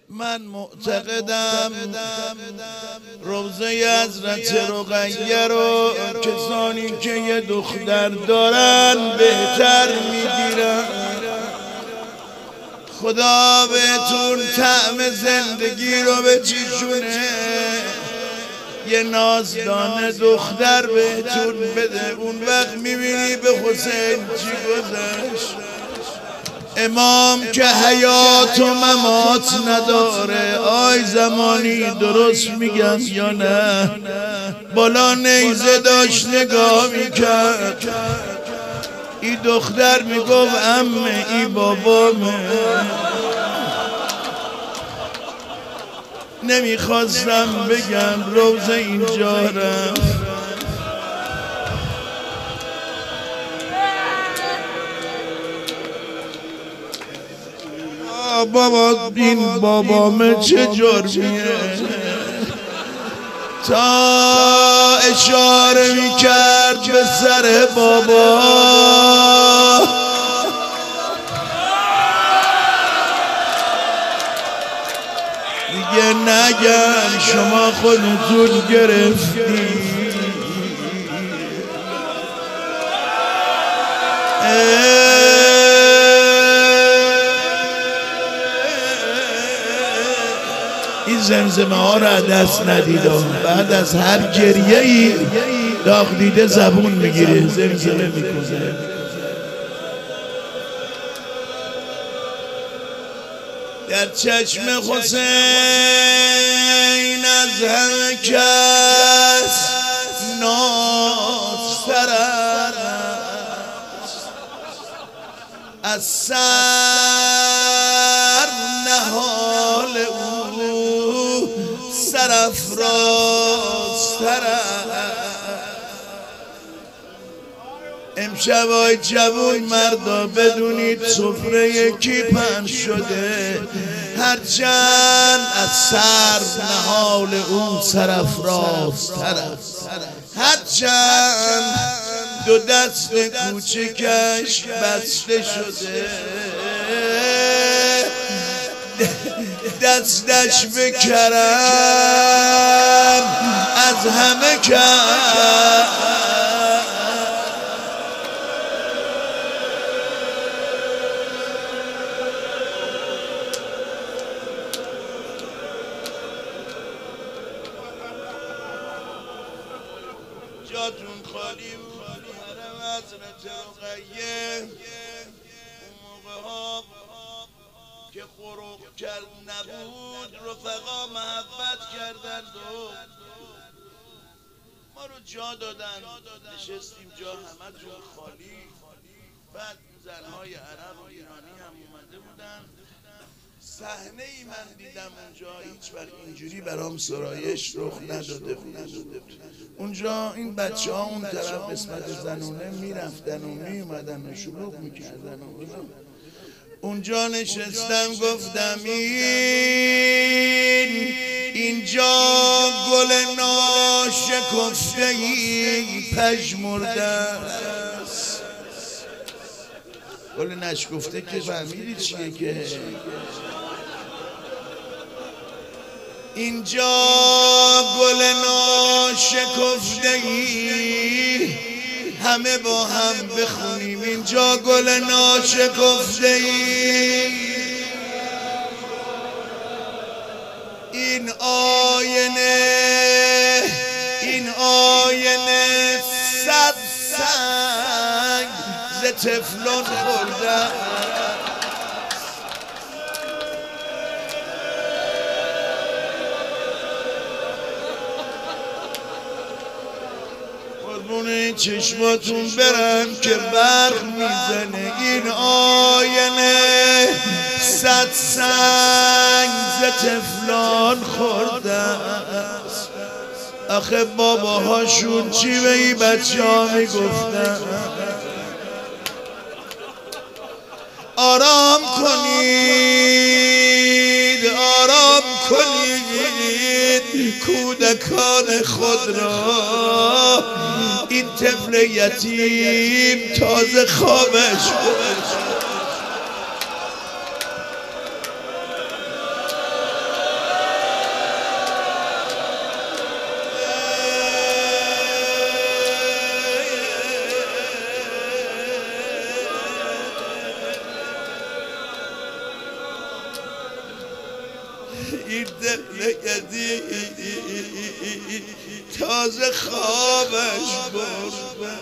من معتقدم روضه حضرت رقیه رو کسانی که یه دختر دارن بهتر میگیرن. خدا بهتون طعم زندگی رو بچشونه، یه نازدان دختر بهتون بده. اون وقت میبینی به حسین چی گذشت. امام که حیات و ممات نداره. آی زمانی درست میگم یا نه؟ بالا نیزه داشت نگاه میکرد، ای دختر میگفت عمه ای بابامه. نمیخواستم بگم روضه اینجا رفت. بابا این بابامه چه جرمیه؟ تا اشاره میکرد به سر بابا. دیگه نگن شما خودتون گرفتی. این زمزمه ها را دست ندیدم. بعد از هر گریه ای داغ دیده زبون میگیره، زمزمه میکنه. در چشم حسین از همه کس نازتر است، از سر نهال او سرافرازتر است. امشب های جوون مردا بدونید سفره یکی پهن شده، هرچند از سر نهال او سرافرازتر است. هرچند دو دست کوچکش بسته شده، دستش به کرم از همه کم. جاتون خالی بود حرم حضرت رقیه. اون موقع ها که خروق کل نبود رفقا محبت کردند و ما رو جا دادن، نشستیم جا همه جون خالی. بعد زنهای عرب و ایرانی هم اومده بودن. صحنه ای من دیدم اونجا هیچ وقت اینجوری برام سرایش رخ نداده بود. اونجا این بچه ها اون طرف قسمت زنونه میرفتن و میومدن و شلوغ میکردن. اونجا نشستم گفتم اینجا گل ناشکفته ای پژمرده است. گل نشکفته که فهمیدی چیه که اینجا گل ناشکفته ای، همه با هم بخونیم اینجا گل ناشکفته ای. این آینه صد سنگ ز تفلون خورده. قربون چشماتون برم که برق میزنه. این آینه صد سنگ ز تفلان خورده است. آخه باباهاشون چی به این بچه ها میگفتن؟ آرام کنید، آرام کنید کودکان خود را. این طفل یتیم تازه خوابش این دلگدی تازه خوابش برده.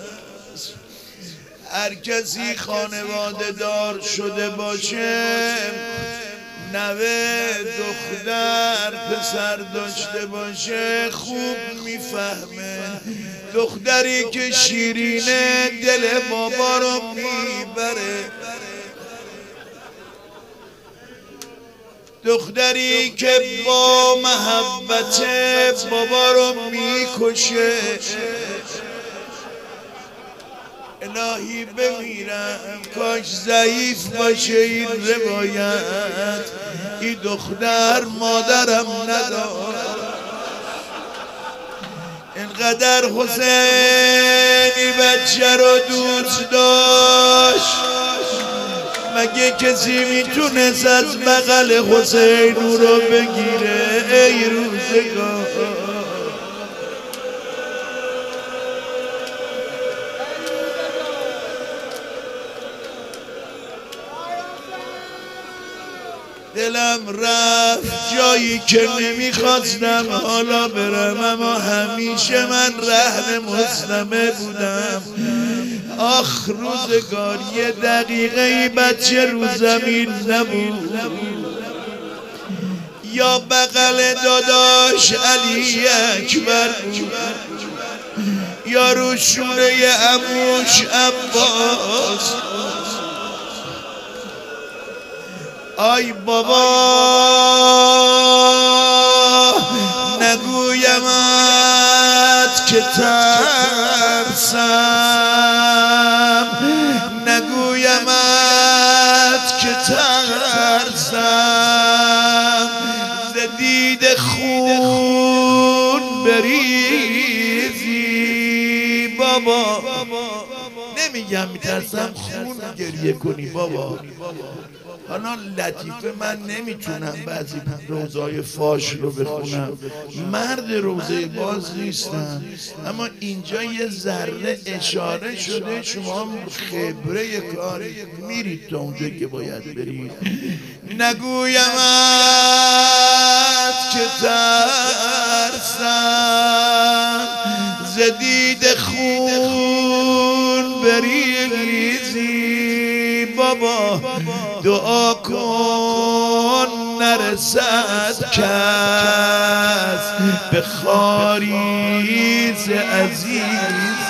هر کسی خانواده دار شده باشه، نوه دختر پسر داشته باشه، خوب میفهمه دختری که شیرینه دل بابا رو میبره، دختری که با محبت بابا رو میکشه. الهی بمیرم کاش ضعیف باشه این روایت، این دختر مادرم نداشت. اینقدر حسینی بچه رو دوست داشت، مگه کسی میتونست از بغل حسین او رو بگیره؟ ای روزگار دلم رفت جایی که نمیخواستم حالا برم، اما همیشه من رهن مسلمه بودم. آخ روزگار یه دقیقه بچه رو زمین نبود، یا بغل داداش علی اکبر بود، یا رو شونه عموش عباس. آی بابا نگویمت که ترسم، نگویمت که ترسم، ز دید خون بریزی بابا. نمیگم میترسم خون گریه کنی بابا، حالا لطیفه من نمیتونم بعضی روزای فاش رو بخونم، مرد روزه باز نیستم، اما اینجا یه ذره اشاره شده شما خبره کاری میرید تا اونجا که باید برید. نگویمت که ترسم، ز دید خون بریزی بابا. دعا کن نرسد کس به خاریز عزیز.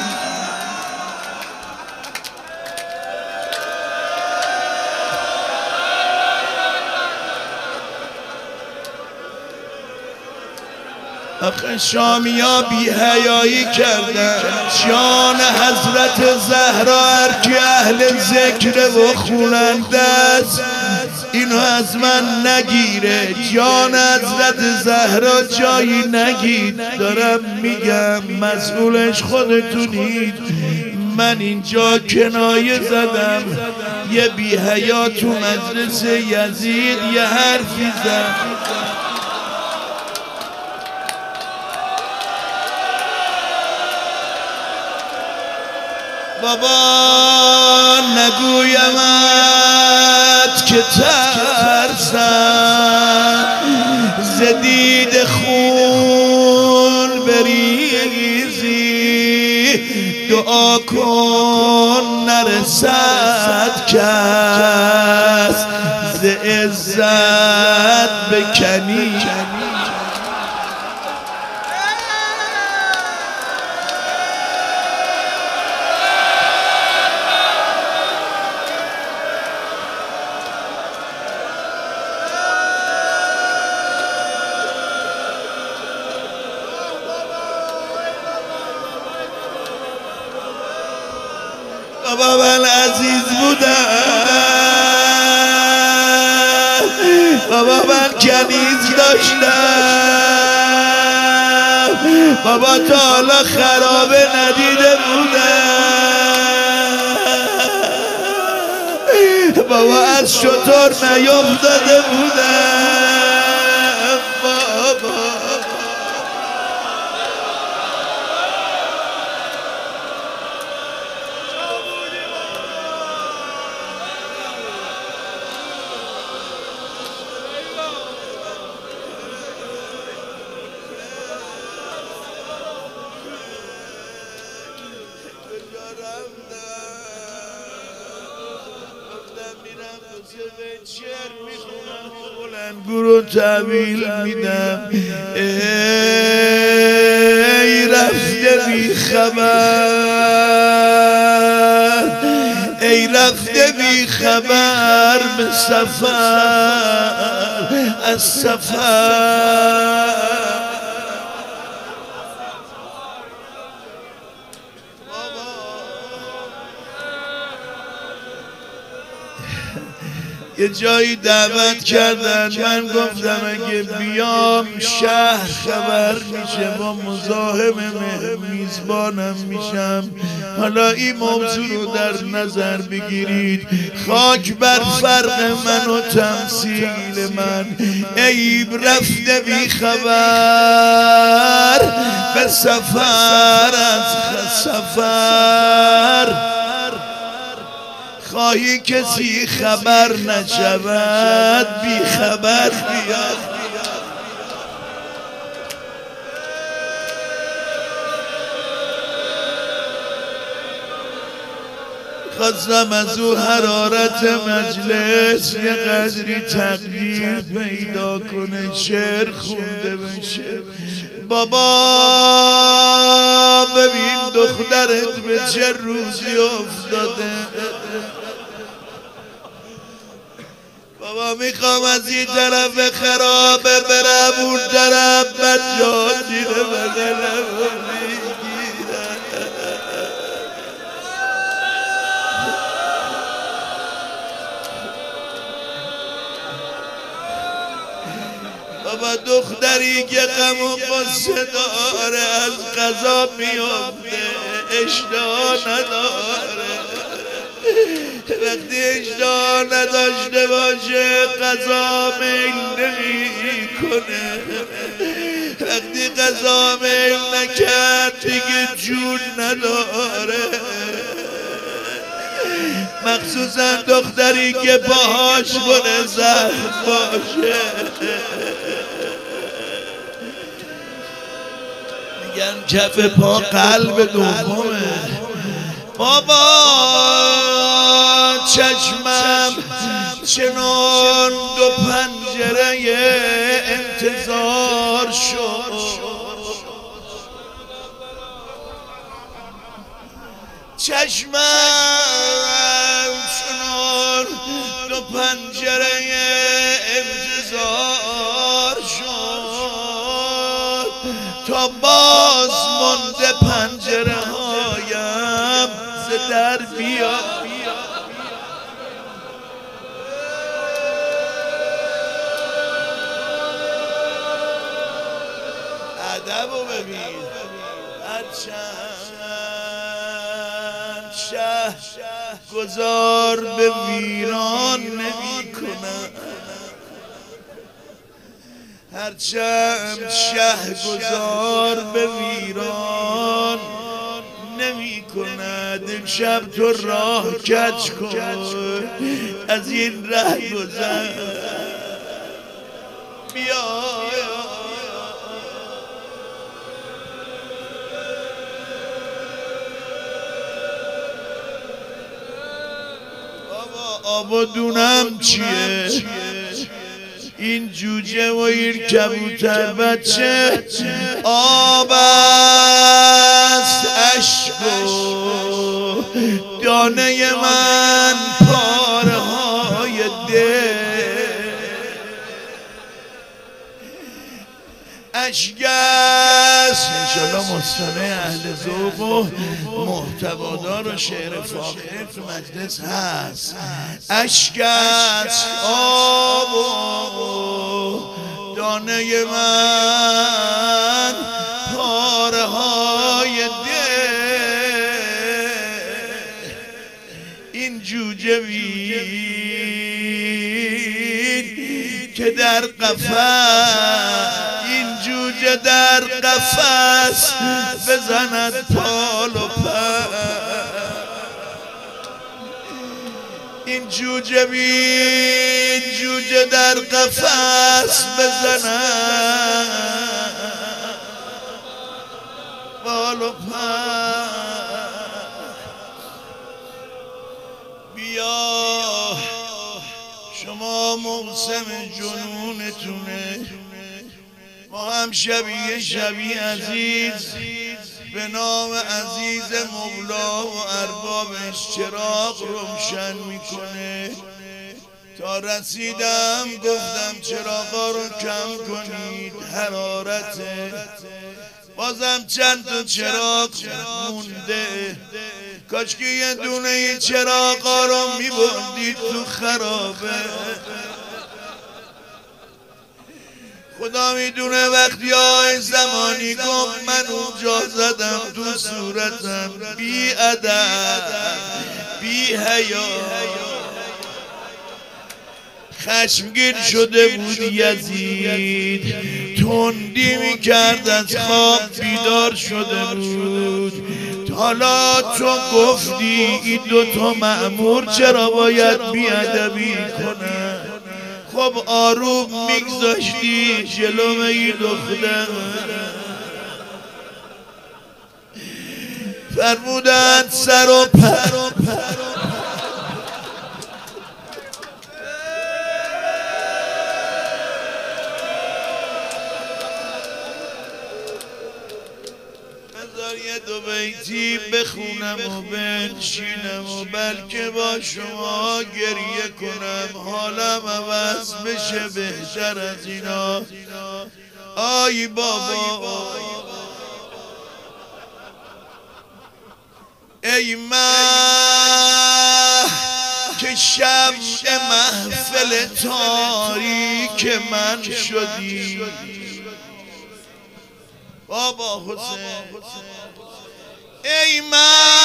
آخه شامیا بی حیایی کردن جان حضرت زهرا، هر کی اهل ذکر و خوننده است اینو از من نگیره. جان حضرت زهرا جایی نگید، دارم میگم مسئولش خودتونید. من اینجا کنایه زدم، یه بی حیا تو مجلس یزید یه حرفی زد. بابا نگویمت که ترسم، ز دید خون بریزی. دعا کن نرسد کس ز عزت بکنی. بابا من عزیز بودم، بابا من کنیز داشتم، بابا تا حالا خرابه ندیده بودم، بابا از شتر نیفتاده بودم. بابا گروه تحویل میدم. ای رفته بی خبر، ای رفته بی خبر به سفر از سفر. یه جایی دعوت کردن، من گفتم اگه بیام شهر خبر میشه، با مزاحم میزبانم میشم. حالا این موضوع رو در نظر بگیرید، خاک بر فرق من و تمثیل من. عیب رفته بی خبر به سفر از سفر، خواهی کسی خبر نشود بی خبر بیاد. خواستم از او حرارت مجلس یه قدری تغییر پیدا کنه، شعر خونده بشه. بابا ببین دخترت به چه روزی افتاده، بابا میخوام از این طرف خرابه برم اون طرف، بچه‌ها زیر بغلم میگیرن. بابا دختری که غم و غصه داره از قضا میفته، اشتها نداره. وقتی اشتها نداشته باشه قضا میل نمی کنه، وقتی قضا میل نکرد دیگه جون نداره. مخصوصا دختری که باهاش بره زخم باشه. میگن کف پا قلب دومه. بابا چشمم چنان دو پنجره انتظار شد، چشمم چنان دو پنجره انتظار شد، تا باز مونده پنجره هایم ز در بیاد. ادبو ببین، هرچند شه گذار به ویران نمی کنم، هرچند شه گذار به ویران نمی کند. امشب تو راه کج کن، از این ره گذر بیا. آب و دونم چیه؟ این جوجه و این کبوتر بچه آب است، عشق و دانه من پاره های دل، اشک است. انشالله مستمع اهل ذوق و محتوادار و شعر فاخر تو مجلس هست. اشک است آب و دانه من پاره های دل، این جوجه وین که در قفس، جوجه در قفس بزند پال و پر، این جوجه بین جوجه در قفس بزند پال و پر. بیا شما موسیقی موسم جنونتونه. ما هم شبیه عزیز به نام عزیز مولا و اربابش چراغ روشن میکنه. تا رسیدم گفتم چراغا رو کم کنید، حرارته. بازم چند تا چراغ مونده، کاش که یه دونه چراغا رو میبردید تو خرابه. خدا میدونه وقتی آی زمانی گفت من اونجا زدم تو صورتم، بی ادب بی حیا خشمگین شده بود یزید، تندی میکرد از خواب بیدار شده بود. حالا تو گفتی این دوتا مأمور چرا باید بیادبی کنن؟ خب آروم میگذاشتی جلوم این دختر. فرمودن سر و پر یه دو بیتی بخونم و بنشینم و بلکه با شما گریه کنم، حالم عوض بشه بهتر از اینا. آی بابا ای من که شمع محفل تاریک من شدی، بابا حسین ای من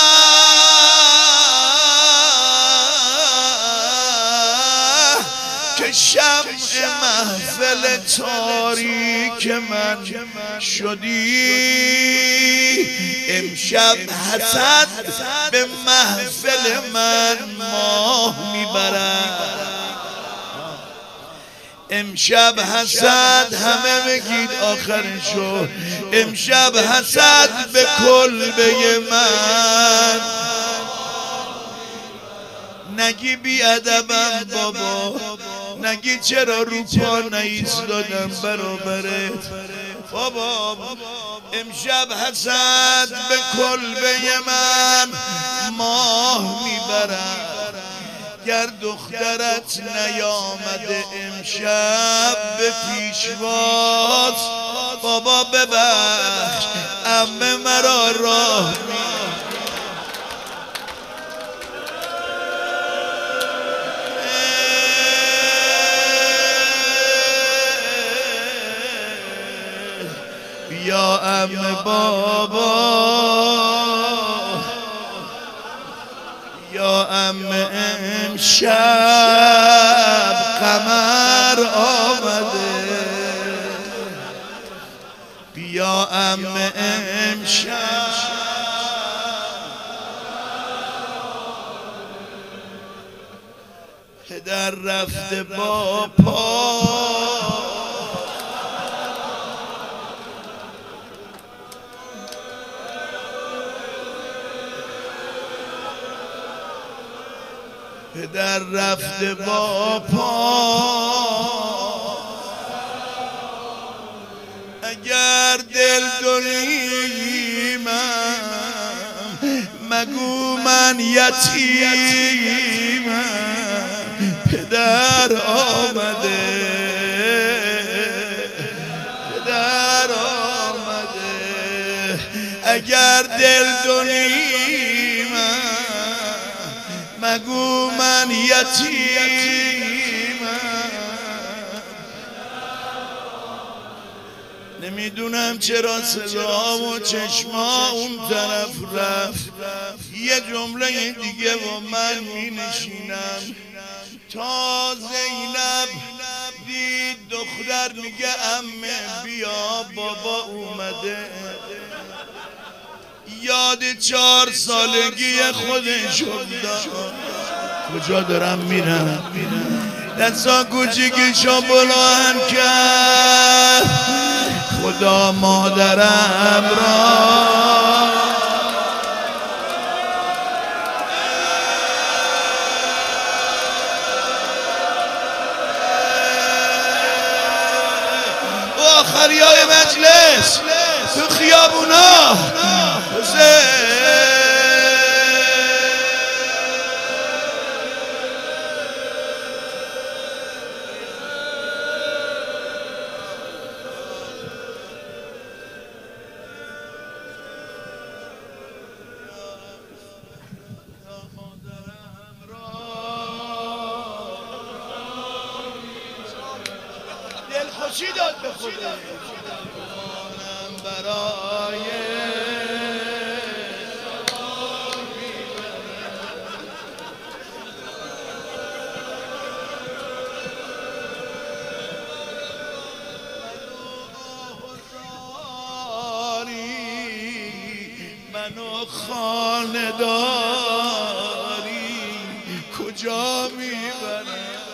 که شمع محفل تاریک من شدی. امشب حسد به محفل من ماه میبرد، امشب حسد همه بگید آخرشو، امشب حسد به کلبه من. نگی بی ادبم بابا، نگی چرا رو پا نایستادم برابرت بابا. امشب حسد به کلبه من ماه میبرد. گر دخترت نیامده امشب به پیشواز، بابا ببخش عمه مرا راه بیا عمه بابا، یا عمه امشب قمر آمده، بیا عمه امشب پدر رفته با پا. پدر رفته با پا، اگر دل دلیمم مگو من یتیمم. پدر آمده، پدر آمده، اگر دل دلیمم مگو من یتیمم. نمیدونم چرا صدا و چشما اون طرف رفت. یه جمله دیگه با من می نشینم. تا زینب دید دختر میگه عمه بیا بابا اومده، یاد 4 سالگی خودش افتاد. کجا دارم میرم؟ دستا کوچیکشو بلند کرد، خدا مادرم را آخریای مجلس تو خیابونا دلخوشی داد به خودم برای منو خانه داری کجا میبرم